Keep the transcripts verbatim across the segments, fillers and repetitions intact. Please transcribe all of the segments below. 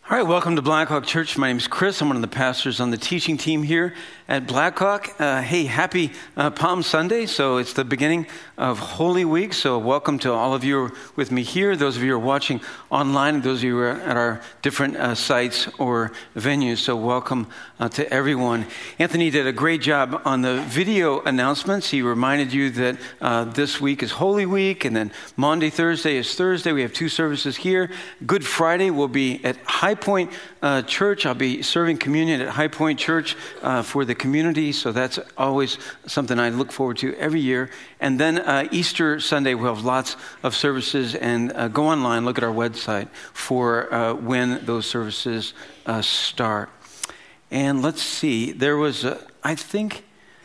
All right, welcome to Blackhawk Church. My name is Chris. I'm one of the pastors on the teaching team here at Blackhawk. Uh, hey, happy uh, Palm Sunday. So it's the beginning of Holy Week. So welcome to all of you with me here, those of you who are watching online, and those of you who are at our different uh, sites or venues. So welcome uh, to everyone. Anthony did a great job on the video announcements. He reminded you that uh, this week is Holy Week, and then Monday, Thursday is Thursday. We have two services here. Good Friday will be at High Point uh, Church. I'll be serving communion at High Point Church uh, for the community, so that's always something I look forward to every year. And then uh, Easter Sunday, we'll have lots of services, and uh, go online, look at our website for uh, when those services uh, start. And let's see, there was, a, I think,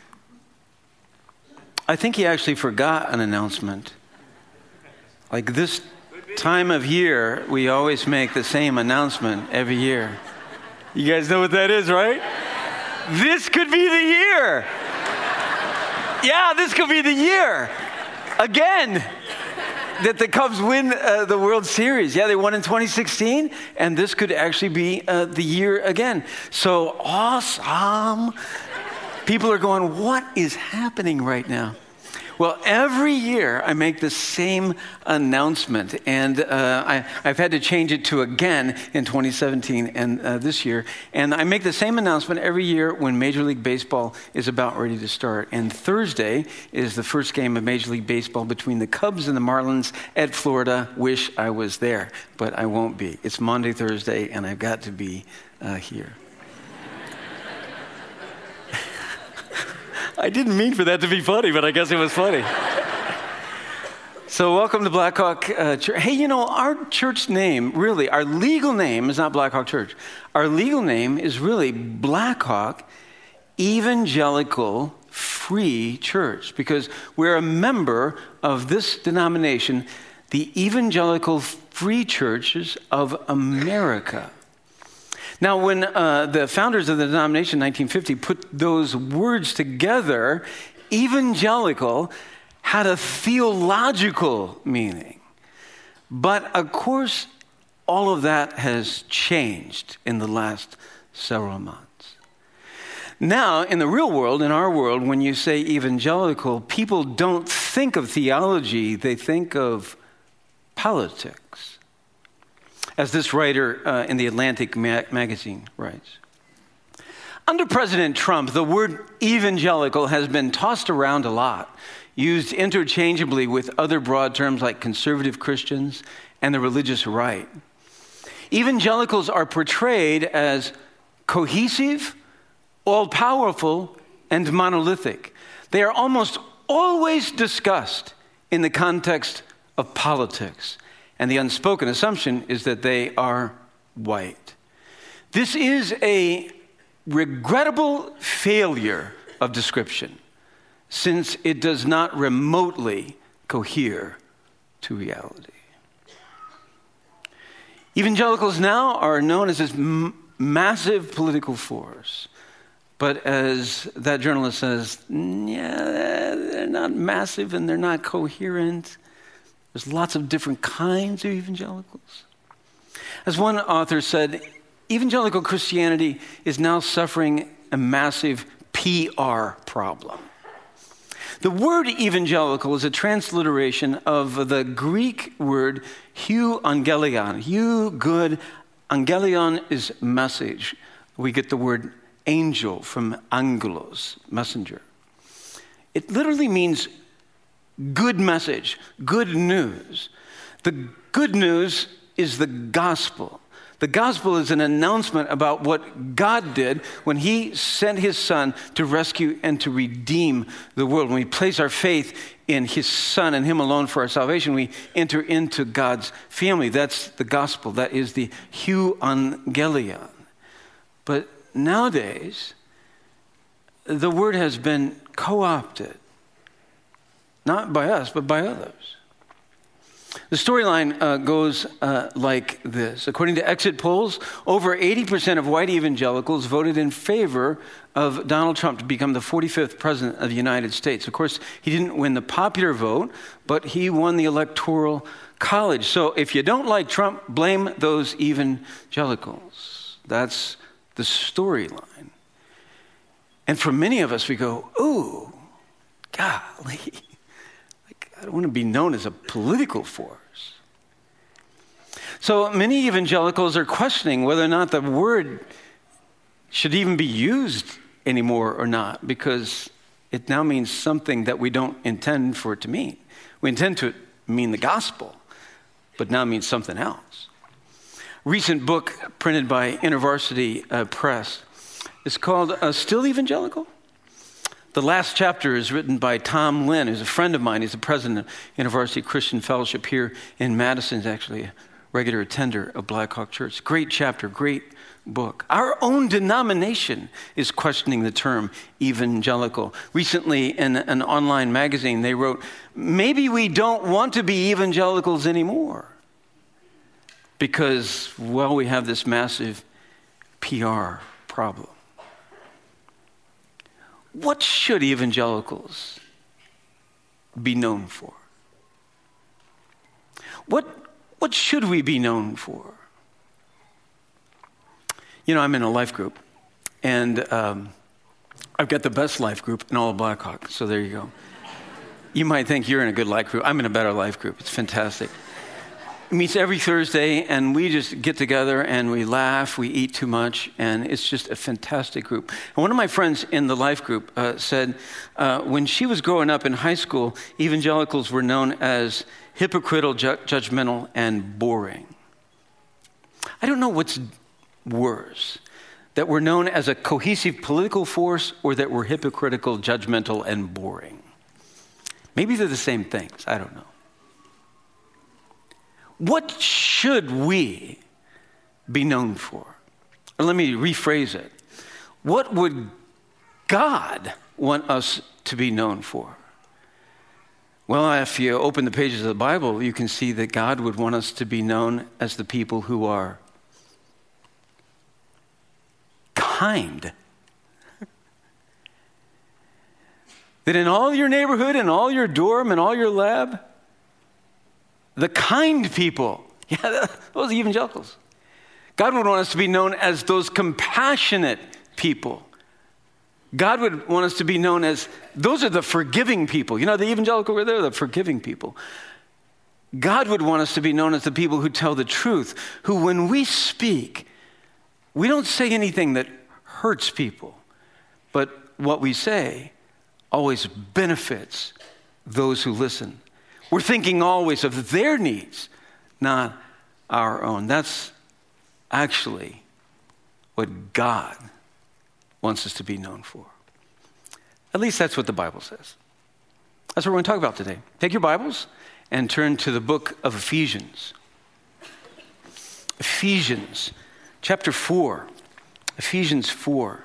I think he actually forgot an announcement. Like this time of year, we always make the same announcement every year. You guys know what that is, right? This could be the year. Yeah, this could be the year. Again, that the Cubs win uh, the World Series. Yeah, they won in twenty sixteen, and this could actually be uh, the year again. So awesome. People are going, what is happening right now? Well, every year I make the same announcement, and uh, I, I've had to change it to again in twenty seventeen and uh, this year. And I make the same announcement every year when Major League Baseball is about ready to start. And Thursday is the first game of Major League Baseball between the Cubs and the Marlins at Florida. Wish I was there, but I won't be. It's Monday, Thursday, and I've got to be uh, here. I didn't mean for that to be funny, but I guess it was funny. So welcome to Blackhawk uh, Church. Hey, you know, our church name, really, our legal name is not Blackhawk Church. Our legal name is really Blackhawk Evangelical Free Church, because we're a member of this denomination, the Evangelical Free Churches of America. Now, when uh, the founders of the denomination in nineteen fifty put those words together, evangelical had a theological meaning. But, of course, all of that has changed in the last several months. Now, in the real world, in our world, when you say evangelical, people don't think of theology, they think of politics. As this writer uh, in the Atlantic ma- magazine writes. Under President Trump, the word evangelical has been tossed around a lot, used interchangeably with other broad terms like conservative Christians and the religious right. Evangelicals are portrayed as cohesive, all-powerful, and monolithic. They are almost always discussed in the context of politics. And the unspoken assumption is that they are white. This is a regrettable failure of description, since it does not remotely cohere to reality. Evangelicals now are known as this m- massive political force. But as that journalist says, yeah, they're not massive and they're not coherent. There's lots of different kinds of evangelicals. As one author said, evangelical Christianity is now suffering a massive P R problem. The word evangelical is a transliteration of the Greek word hou angelion. Hou, good. Angelion is message. We get the word angel from angelos, messenger. It literally means good message, good news. The good news is the gospel. The gospel is an announcement about what God did when he sent his son to rescue and to redeem the world. When we place our faith in his son and him alone for our salvation, we enter into God's family. That's the gospel. That is the hou angelion. But nowadays, the word has been co-opted. Not by us, but by others. The storyline uh, goes uh, like this. According to exit polls, over eighty percent of white evangelicals voted in favor of Donald Trump to become the forty-fifth president of the United States. Of course, he didn't win the popular vote, but he won the electoral college. So if you don't like Trump, blame those evangelicals. That's the storyline. And for many of us, we go, ooh, golly. I don't want to be known as a political force. So many evangelicals are questioning whether or not the word should even be used anymore or not, because it now means something that we don't intend for it to mean. We intend to mean the gospel, but now means something else. A recent book printed by InterVarsity uh, Press is called uh, Still Evangelical? The last chapter is written by Tom Lynn, who's a friend of mine. He's the president of InterVarsity Christian Fellowship here in Madison. He's actually a regular attender of Black Hawk Church. Great chapter, great book. Our own denomination is questioning the term evangelical. Recently, in an online magazine, they wrote, maybe we don't want to be evangelicals anymore because, well, we have this massive P R problem. What should evangelicals be known for? What, what should we be known for? You know, I'm in a life group, and um, I've got the best life group in all of Black Hawk, so there you go. You might think you're in a good life group. I'm in a better life group. It's fantastic. It meets every Thursday, and we just get together, and we laugh, we eat too much, and it's just a fantastic group. And one of my friends in the life group uh, said uh, when she was growing up in high school, evangelicals were known as hypocritical, ju- judgmental, and boring. I don't know what's worse, that we're known as a cohesive political force or that we're hypocritical, judgmental, and boring. Maybe they're the same things. I don't know. What should we be known for? Or let me rephrase it. What would God want us to be known for? Well, if you open the pages of the Bible, you can see that God would want us to be known as the people who are kind. That in all your neighborhood and all your dorm and all your lab, the kind people, yeah, those evangelicals. God would want us to be known as those compassionate people. God would want us to be known as, those are the forgiving people. You know, the evangelical were there, the forgiving people. God would want us to be known as the people who tell the truth, who when we speak, we don't say anything that hurts people, but what we say always benefits those who listen. We're thinking always of their needs, not our own. That's actually what God wants us to be known for. At least that's what the Bible says. That's what we're going to talk about today. Take your Bibles and turn to the book of Ephesians. Ephesians chapter four. Ephesians four.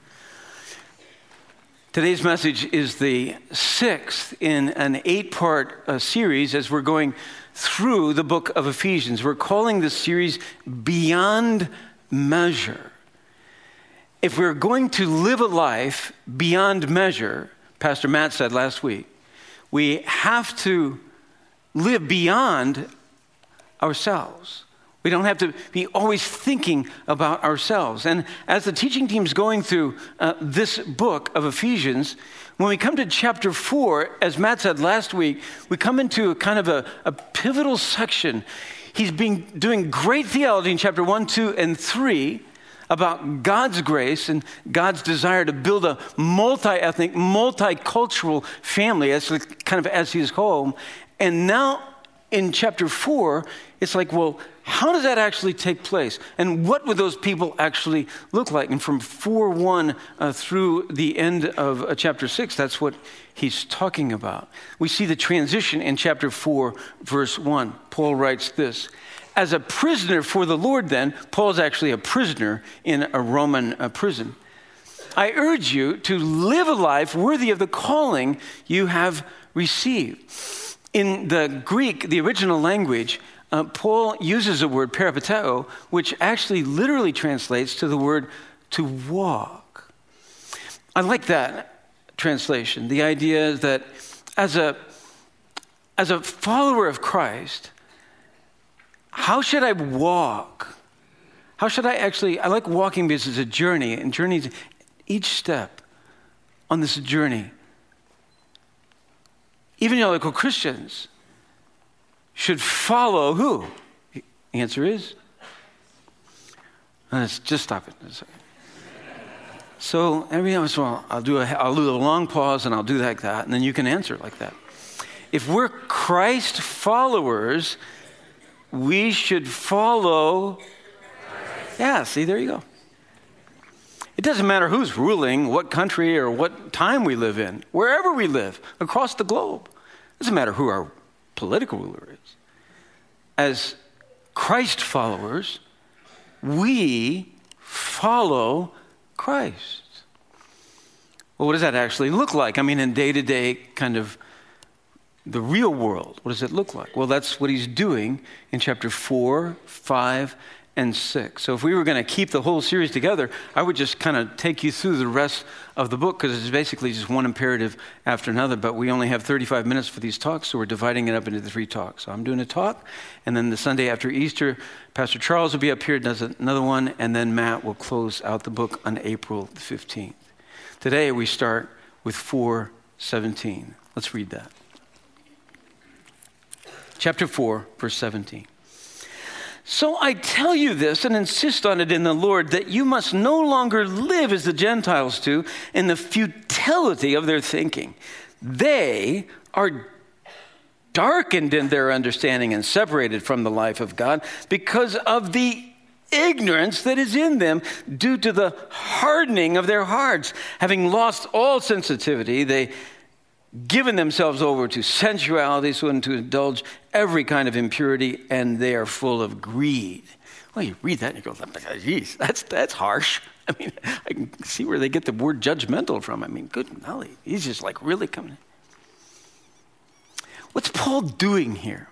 Today's message is the sixth in an eight-part uh, series as we're going through the book of Ephesians. We're calling this series Beyond Measure. If we're going to live a life beyond measure, Pastor Matt said last week, we have to live beyond ourselves. We don't have to be always thinking about ourselves. And as the teaching team's going through uh, this book of Ephesians, when we come to chapter four, as Matt said last week, we come into a kind of a, a pivotal section. He's been doing great theology in chapter one, two, and three about God's grace and God's desire to build a multi-ethnic, multicultural family as kind of as his home. And now in chapter four, it's like, well, how does that actually take place? And what would those people actually look like? And from four one uh, through the end of uh, chapter six, that's what he's talking about. We see the transition in chapter four, verse one. Paul writes this: as a prisoner for the Lord then, Paul's actually a prisoner in a Roman uh, prison, I urge you to live a life worthy of the calling you have received. In the Greek, the original language, uh, Paul uses a word, peripateo, which actually literally translates to the word to walk. I like that translation. The idea is that as a, as a follower of Christ, how should I walk? How should I actually, I like walking because it's a journey, and journeys, each step on this journey. Evangelical Christians should follow who? The answer is, let's just stop it. So every once in a while, I'll do a, I'll do a long pause and I'll do like that, and then you can answer like that. If we're Christ followers, we should follow. Yeah, see, there you go. It doesn't matter who's ruling, what country or what time we live in, wherever we live, across the globe. It doesn't matter who our political ruler is. As Christ followers, we follow Christ. Well, what does that actually look like? I mean, in day-to-day kind of the real world, what does it look like? Well, that's what he's doing in chapter four, five, and six. So if we were going to keep the whole series together, I would just kind of take you through the rest of the book, because it's basically just one imperative after another, but we only have thirty-five minutes for these talks, so we're dividing it up into the three talks. So I'm doing a talk, and then the Sunday after Easter, Pastor Charles will be up here, does another one, and then Matt will close out the book on April the fifteenth. Today we start with four seventeen. Let's read that. Chapter four, verse seventeen. So I tell you this and insist on it in the Lord, that you must no longer live as the Gentiles do in the futility of their thinking. They are darkened in their understanding and separated from the life of God because of the ignorance that is in them due to the hardening of their hearts. Having lost all sensitivity, they given themselves over to sensuality, so and to indulge every kind of impurity, and they are full of greed. Well, you read that and you go, geez, that's that's harsh. I mean, I can see where they get the word judgmental from. I mean, good golly, he's just like really coming. What's Paul doing here?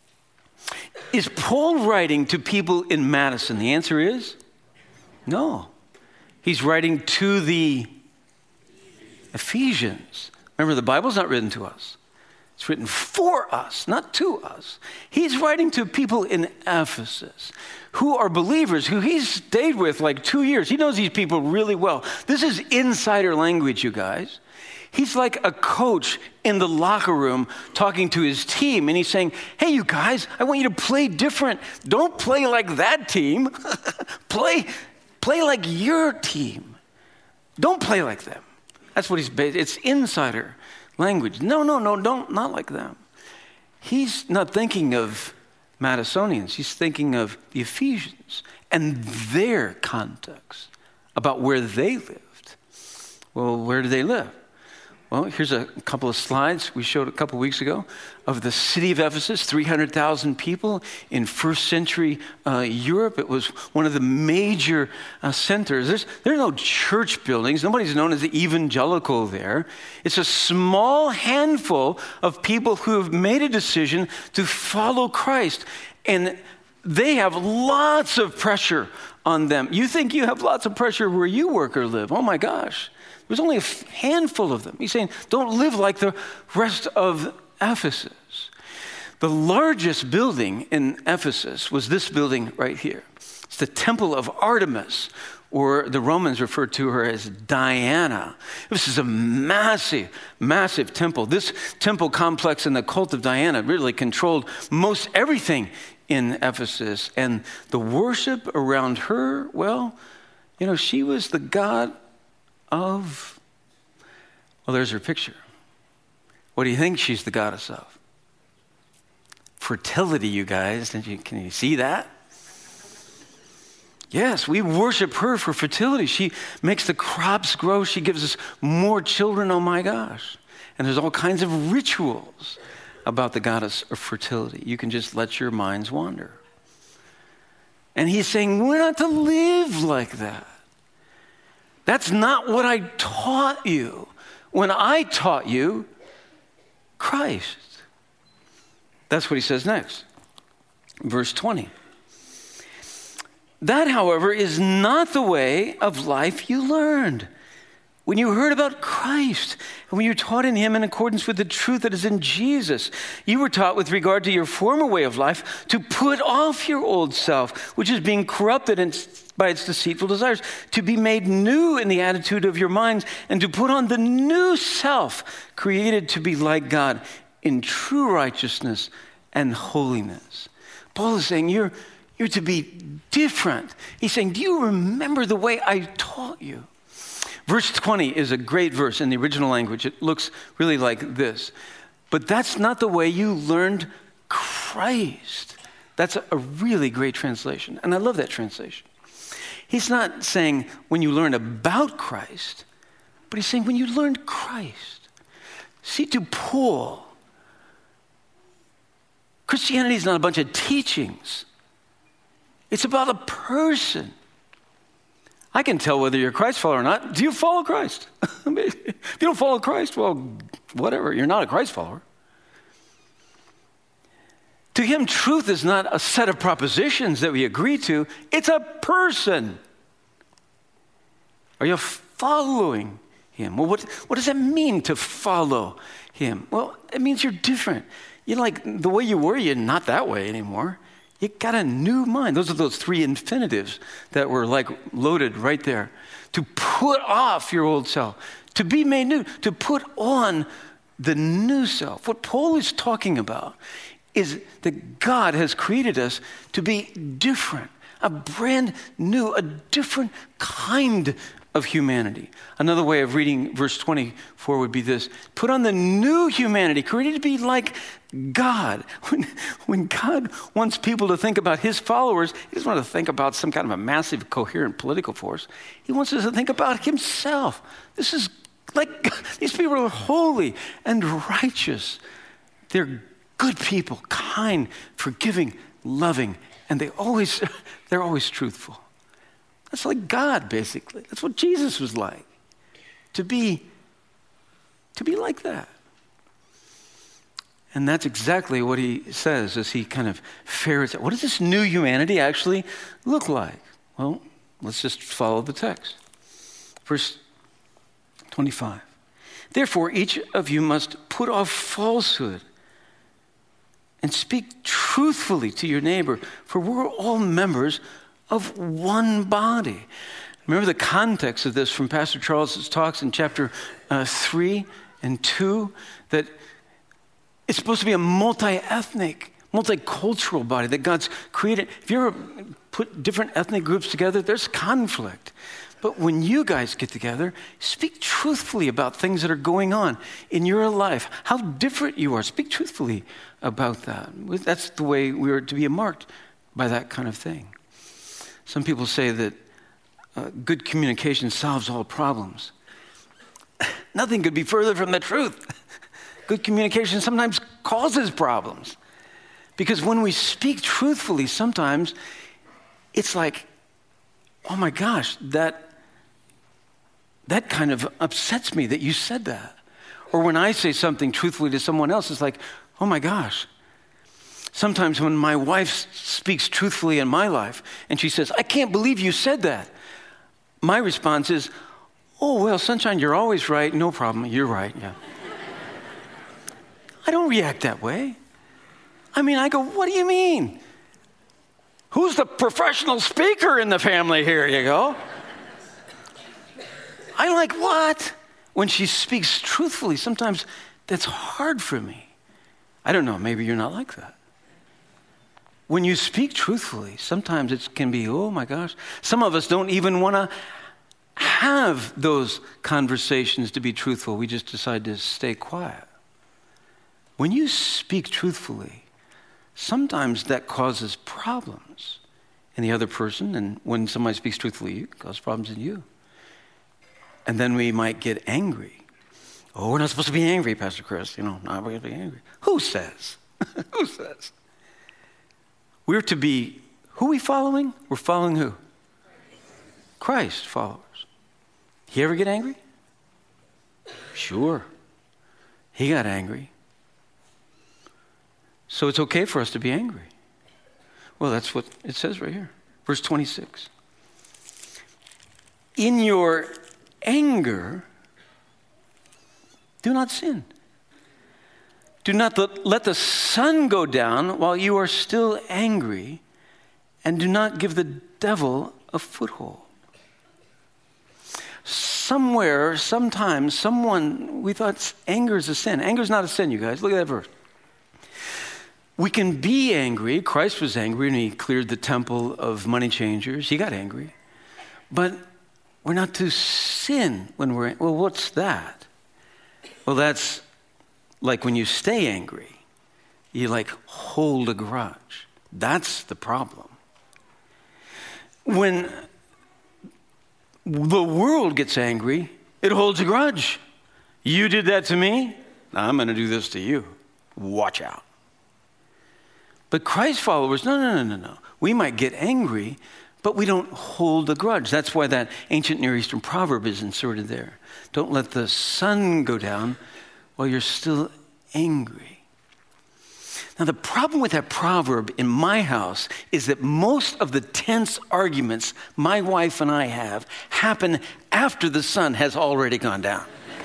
Is Paul writing to people in Madison? The answer is no. He's writing to the Ephesians. Remember, the Bible's not written to us. It's written for us, not to us. He's writing to people in Ephesus who are believers, who he's stayed with like two years. He knows these people really well. This is insider language, you guys. He's like a coach in the locker room talking to his team, and he's saying, hey, you guys, I want you to play different. Don't play like that team. play, play like your team. Don't play like them. That's what he's based. It's insider language. No, no, no, don't, not like them. He's not thinking of Madisonians. He's thinking of the Ephesians and their context about where they lived. Well, where do they live? Well, here's a couple of slides we showed a couple weeks ago of the city of Ephesus, three hundred thousand people in first century uh, Europe. It was one of the major uh, centers. There's, there are no church buildings. Nobody's known as the evangelical there. It's a small handful of people who have made a decision to follow Christ. And they have lots of pressure on them. You think you have lots of pressure where you work or live. Oh my gosh. There's only a handful of them. He's saying, don't live like the rest of Ephesus. The largest building in Ephesus was this building right here. It's the Temple of Artemis, or the Romans referred to her as Diana. This is a massive, massive temple. This temple complex and the cult of Diana really controlled most everything in Ephesus. And the worship around her, well, you know, she was the god of, well, there's her picture. What do you think she's the goddess of? Fertility, you guys. Can you, can you see that? Yes, we worship her for fertility. She makes the crops grow. She gives us more children. Oh my gosh. And there's all kinds of rituals about the goddess of fertility. You can just let your minds wander. And he's saying, we're not to live like that. That's not what I taught you when I taught you Christ. That's what he says next. Verse twenty. That, however, is not the way of life you learned when you heard about Christ and when you were taught in him in accordance with the truth that is in Jesus. You were taught with regard to your former way of life to put off your old self, which is being corrupted by its deceitful desires, to be made new in the attitude of your minds, and to put on the new self, created to be like God in true righteousness and holiness. Paul is saying you're, you're to be different. He's saying, do you remember the way I taught you? Verse twenty is a great verse in the original language. It looks really like this. But that's not the way you learned Christ. That's a, a really great translation. And I love that translation. He's not saying when you learned about Christ, but he's saying when you learned Christ. See, to Paul, Christianity is not a bunch of teachings. It's about a person. I can tell whether you're a Christ follower or not. Do you follow Christ? If you don't follow Christ, well, whatever. You're not a Christ follower. To him, truth is not a set of propositions that we agree to. It's a person. Are you following him? Well, what, what does that mean to follow him? Well, it means you're different. You're like the way you were, you're not that way anymore. You got a new mind. Those are those three infinitives that were like loaded right there. To put off your old self, to be made new, to put on the new self. What Paul is talking about is that God has created us to be different, a brand new, a different kind of humanity. Another way of reading verse twenty-four would be this: put on the new humanity, created to be like God. When, when God wants people to think about his followers, he doesn't want to think about some kind of a massive, coherent political force. He wants us to think about himself. This is like, these people are holy and righteous. They're good people, kind, forgiving, loving, and they always, they're always truthful. That's like God, basically. That's what Jesus was like. To be, to be like that. And that's exactly what he says as he kind of ferrets out. What does this new humanity actually look like? Well, let's just follow the text. Verse twenty-five. Therefore, each of you must put off falsehood and speak truthfully to your neighbor, for we're all members of one body. Remember the context of this from Pastor Charles's talks in chapter uh, three and two, that it's supposed to be a multi-ethnic, multicultural body that God's created. If you ever put different ethnic groups together, there's conflict. But when you guys get together, speak truthfully about things that are going on in your life, how different you are. Speak truthfully about that. That's the way we are to be marked by that kind of thing. Some people say that uh, good communication solves all problems. Nothing could be further from the truth. Good communication sometimes causes problems. Because when we speak truthfully, sometimes it's like, oh my gosh, that, that kind of upsets me that you said that. Or when I say something truthfully to someone else, it's like, oh my gosh. Sometimes when my wife speaks truthfully in my life and she says, I can't believe you said that. My response is, oh, well, sunshine, you're always right. No problem. You're right. Yeah. I don't react that way. I mean, I go, what do you mean? Who's the professional speaker in the family here? You go. I'm like, what? When she speaks truthfully, sometimes that's hard for me. I don't know, maybe you're not like that. When you speak truthfully, sometimes it can be, oh my gosh. Some of us don't even want to have those conversations to be truthful. We just decide to stay quiet. When you speak truthfully, sometimes that causes problems in the other person, and when somebody speaks truthfully, it causes problems in you. And then we might get angry. Oh, we're not supposed to be angry, Pastor Chris. You know, not we're going to be angry. Who says? Who says? We're to be, who are we following? We're following who? Christ followers. He ever get angry? Sure. He got angry. So it's okay for us to be angry. Well, that's what it says right here. Verse twenty-six. In your anger, do not sin. Do not let the sun go down while you are still angry, and do not give the devil a foothold. Somewhere, sometime, someone, we thought anger is a sin. Anger is not a sin, you guys. Look at that verse. We can be angry. Christ was angry and he cleared the temple of money changers. He got angry. But we're not to sin when we're, well, what's that? Well, that's like when you stay angry, you like hold a grudge. That's the problem. When the world gets angry, it holds a grudge. You did that to me, now I'm going to do this to you. Watch out. But Christ followers, no, no, no, no, no. We might get angry, but we don't hold a grudge. That's why that ancient Near Eastern proverb is inserted there. Don't let the sun go down while you're still angry. Now, the problem with that proverb in my house is that most of the tense arguments my wife and I have happen after the sun has already gone down.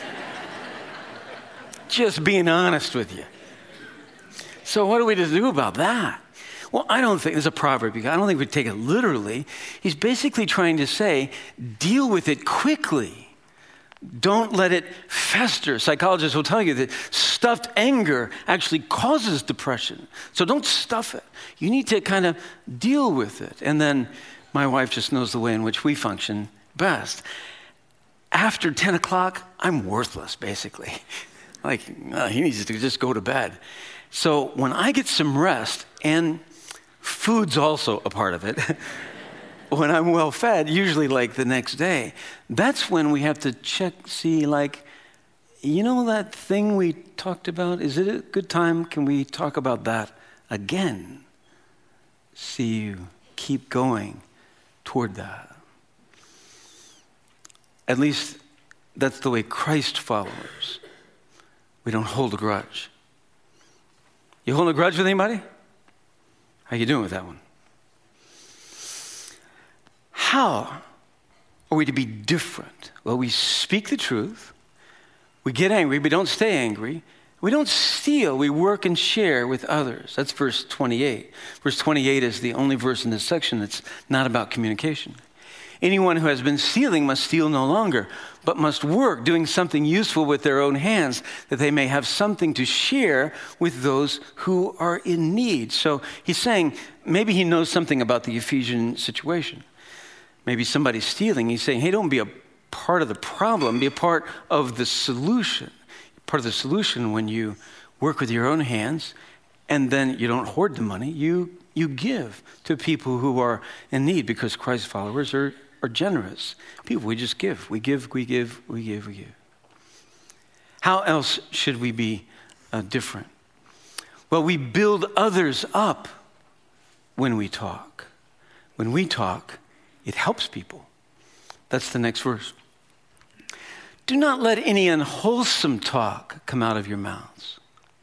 Just being honest with you. So what are we to do about that? Well, I don't think, there's a proverb, I don't think we take it literally. He's basically trying to say, deal with it quickly. Don't let it fester. Psychologists will tell you that stuffed anger actually causes depression. So don't stuff it. You need to kind of deal with it. And then my wife just knows the way in which we function best. After ten o'clock, I'm worthless, basically. Like, uh, he needs to just go to bed. So when I get some rest, and food's also a part of it, when I'm well fed, usually like the next day, that's when we have to check, see like, you know that thing we talked about? Is it a good time? Can we talk about that again? See you keep going toward that. At least that's the way Christ followers. We don't hold a grudge. You holding a grudge with anybody? How you doing with that one? How are we to be different? Well, we speak the truth. We get angry, but don't stay angry. We don't steal. We work and share with others. That's verse twenty-eight. Verse twenty-eight is the only verse in this section that's not about communication. Anyone who has been stealing must steal no longer, but must work, doing something useful with their own hands, that they may have something to share with those who are in need. So he's saying, maybe he knows something about the Ephesian situation. Maybe somebody's stealing. He's saying, hey, don't be a part of the problem, be a part of the solution. Part of the solution when you work with your own hands, and then you don't hoard the money, you you give to people who are in need, because Christ followers are are generous people. We just give. We give, we give, we give, we give. How else should we be uh, different? Well, we build others up when we talk. When we talk, it helps people. That's the next verse. Do not let any unwholesome talk come out of your mouths,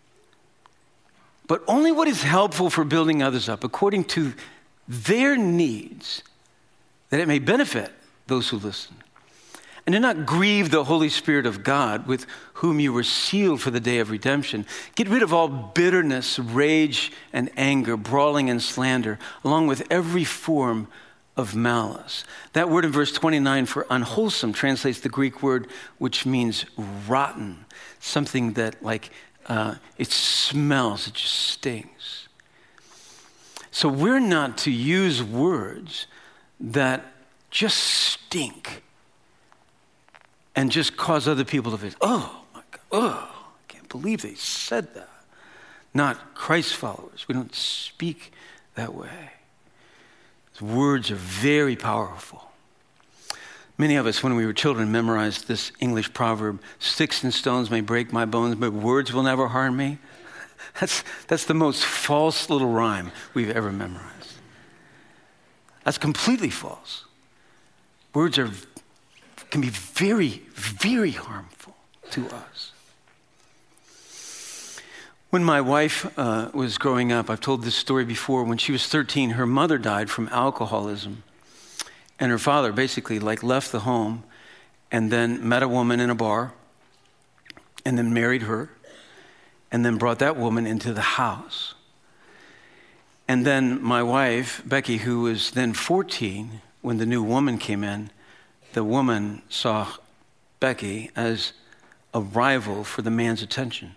but only what is helpful for building others up according to their needs, that it may benefit those who listen. And do not grieve the Holy Spirit of God, with whom you were sealed for the day of redemption. Get rid of all bitterness, rage, and anger, brawling and slander, along with every form of malice. That word in verse twenty-nine for unwholesome translates the Greek word which means rotten, something that like uh, it smells, it just stings. So we're not to use words that just stink and just cause other people to feel, oh my God, oh, I can't believe they said that. Not Christ followers. We don't speak that way. Words are very powerful. Many of us, when we were children, memorized this English proverb, sticks and stones may break my bones, but words will never harm me. That's, that's the most false little rhyme we've ever memorized. That's completely false. Words are can be very, very harmful to us. When my wife uh, was growing up, I've told this story before, when she was thirteen, her mother died from alcoholism. And her father basically like left the home and then met a woman in a bar and then married her and then brought that woman into the house. And then my wife, Becky, who was then fourteen, when the new woman came in, the woman saw Becky as a rival for the man's attention.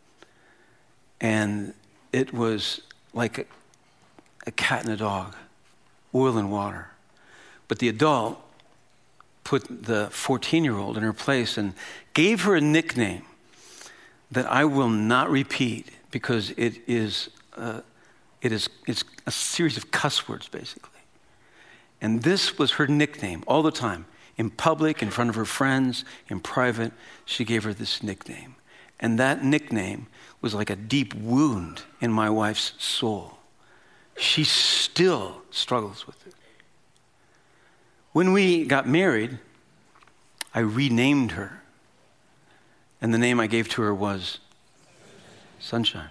And it was like a, a cat and a dog, oil and water. But the adult put the fourteen-year-old in her place and gave her a nickname that I will not repeat because it is uh, it is it's a series of cuss words, basically. And this was her nickname all the time. In public, in front of her friends, in private, she gave her this nickname. And that nickname was like a deep wound in my wife's soul. She still struggles with it. When we got married, I renamed her. And the name I gave to her was Sunshine.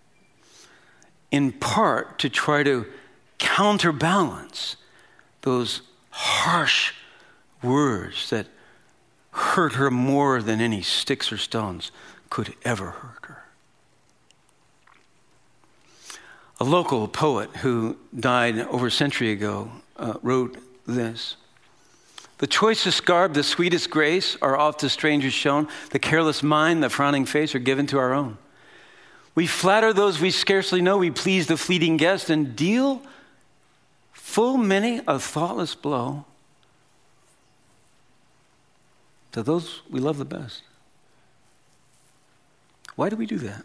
In part to try to counterbalance those harsh words that hurt her more than any sticks or stones could ever hurt her. A local poet who died over a century ago uh, wrote this: "The choicest garb, the sweetest grace are oft to strangers shown. The careless mind, the frowning face are given to our own. We flatter those we scarcely know. We please the fleeting guest and deal full many a thoughtless blow to those we love the best." Why do we do that?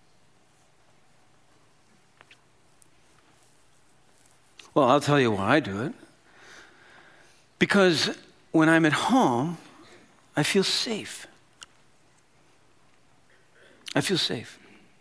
Well, I'll tell you why I do it. Because when I'm at home, I feel safe. I feel safe.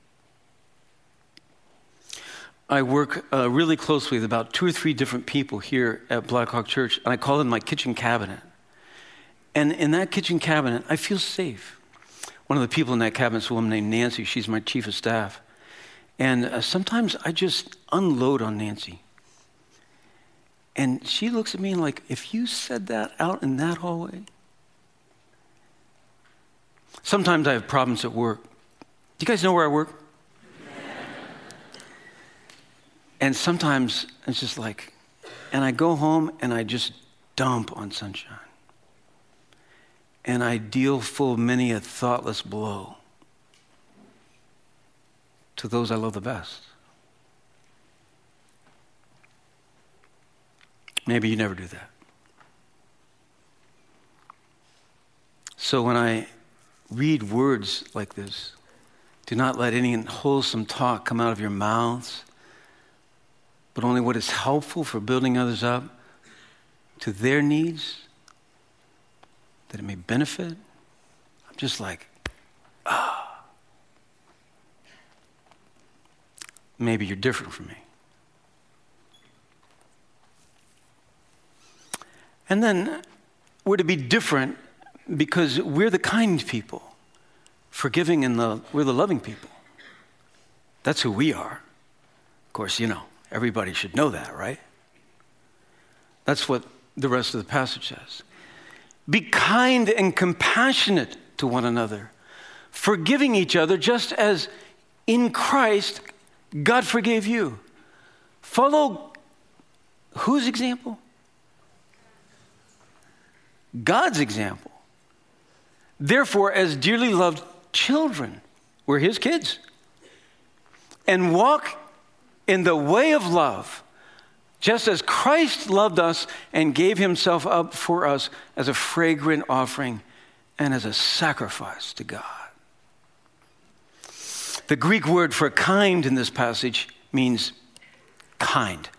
I work uh, really closely with about two or three different people here at Blackhawk Church, and I call them my kitchen cabinet. And in that kitchen cabinet, I feel safe. One of the people in that cabinet is a woman named Nancy. She's my chief of staff. And uh, sometimes I just unload on Nancy. And she looks at me and like, if you said that out in that hallway. Sometimes I have problems at work. Do you guys know where I work? And sometimes it's just like, and I go home and I just dump on Sunshine. And I deal full many a thoughtless blow to those I love the best. Maybe you never do that. So when I read words like this, do not let any unwholesome talk come out of your mouths, but only what is helpful for building others up to their needs, that it may benefit. I'm just like, ah. Maybe you're different from me. And then we're to be different because we're the kind people, forgiving and the, we're the loving people. That's who we are. Of course, you know, everybody should know that, right? That's what the rest of the passage says. Be kind and compassionate to one another, forgiving each other just as in Christ God forgave you. Follow whose example? God's example. Therefore, as dearly loved children, we're his kids, and walk in the way of love, just as Christ loved us and gave himself up for us as a fragrant offering and as a sacrifice to God. The Greek word for kind in this passage means kind.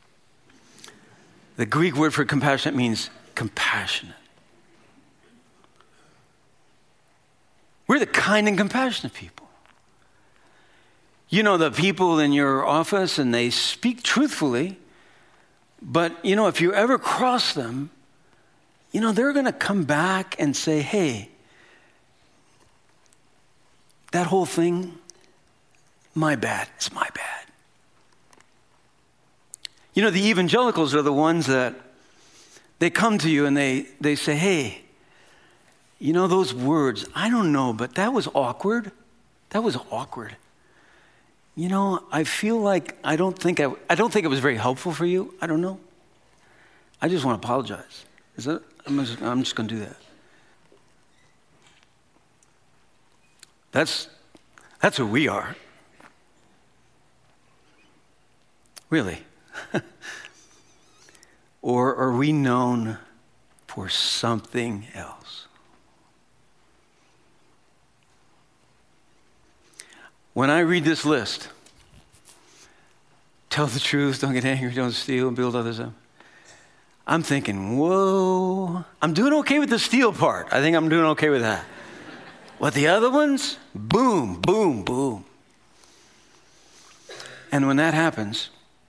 The Greek word for compassionate means compassionate. We're the kind and compassionate people. You know, the people in your office, and they speak truthfully, but, you know, if you ever cross them, you know, they're going to come back and say, hey, that whole thing, My bad. It's my bad. You know, the evangelicals are the ones that they come to you and they, they say, hey, you know those words, I don't know, but that was awkward. That was awkward. You know, I feel like I don't think I, I don't think it was very helpful for you. I don't know. I just want to apologize. Is that, I'm just, I'm just going to do that. That's, that's who we are. Really. Or are we known for something else? When I read this list, tell the truth, don't get angry, don't steal, build others up, I'm thinking, whoa, I'm doing okay with the steal part. I think I'm doing okay with that. But the other ones, boom, boom, boom. And when that happens,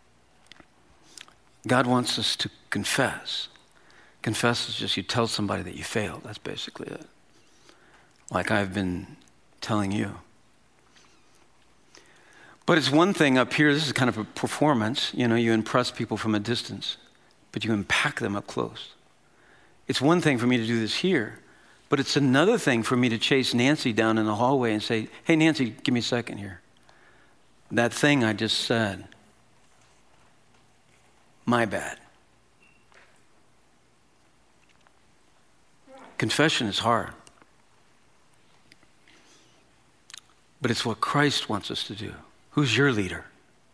God wants us to confess. Confess is just you tell somebody that you failed. That's basically it. Like I've been telling you. But it's one thing up here, this is kind of a performance. You know, you impress people from a distance, but you impact them up close. It's one thing for me to do this here, but it's another thing for me to chase Nancy down in the hallway and say, hey, Nancy, give me a second here. That thing I just said, my bad. Confession is hard. But it's what Christ wants us to do. Who's your leader?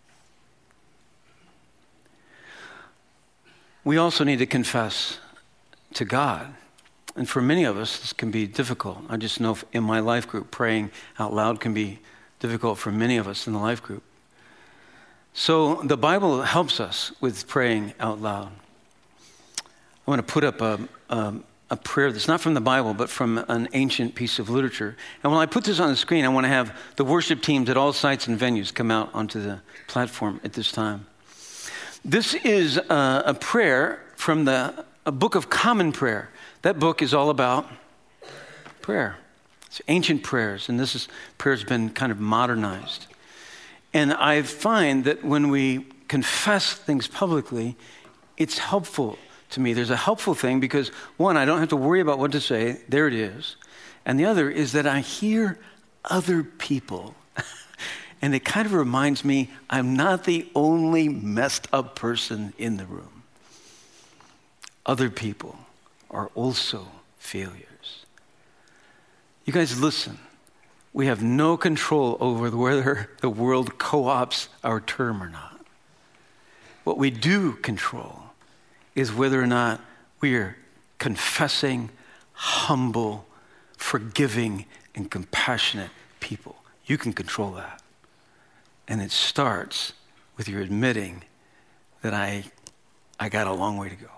We also need to confess to God. And for many of us, this can be difficult. I just know in my life group, praying out loud can be difficult for many of us in the life group. So the Bible helps us with praying out loud. I want to put up a, a, a prayer that's not from the Bible, but from an ancient piece of literature. And when I put this on the screen, I want to have the worship teams at all sites and venues come out onto the platform at this time. This is a, a prayer from the a Book of Common Prayer. That book is all about prayer. It's ancient prayers, and this is prayer's been kind of modernized. And I find that when we confess things publicly, it's helpful to me. There's a helpful thing because, one, I don't have to worry about what to say. There it is. And the other is that I hear other people. And it kind of reminds me I'm not the only messed up person in the room. Other people are also failures. You guys listen. We have no control over whether the world co-opts our term or not. What we do control is whether or not we are confessing, humble, forgiving, and compassionate people. You can control that. And it starts with your admitting that I, I got a long way to go.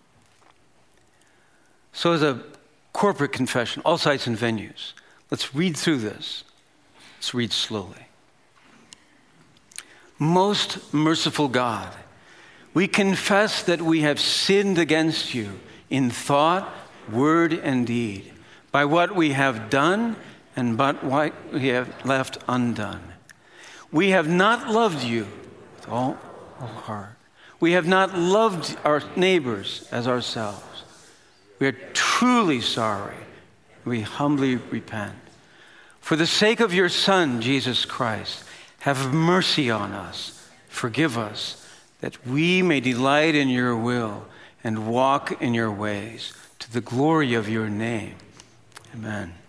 So as a corporate confession, all sites and venues, let's read through this. Let's read slowly. Most merciful God, we confess that we have sinned against you in thought, word, and deed, by what we have done and but what we have left undone. We have not loved you with all our heart. We have not loved our neighbors as ourselves. We are truly sorry. We humbly repent. For the sake of your Son, Jesus Christ, have mercy on us. Forgive us, that we may delight in your will and walk in your ways, to the glory of your name. Amen.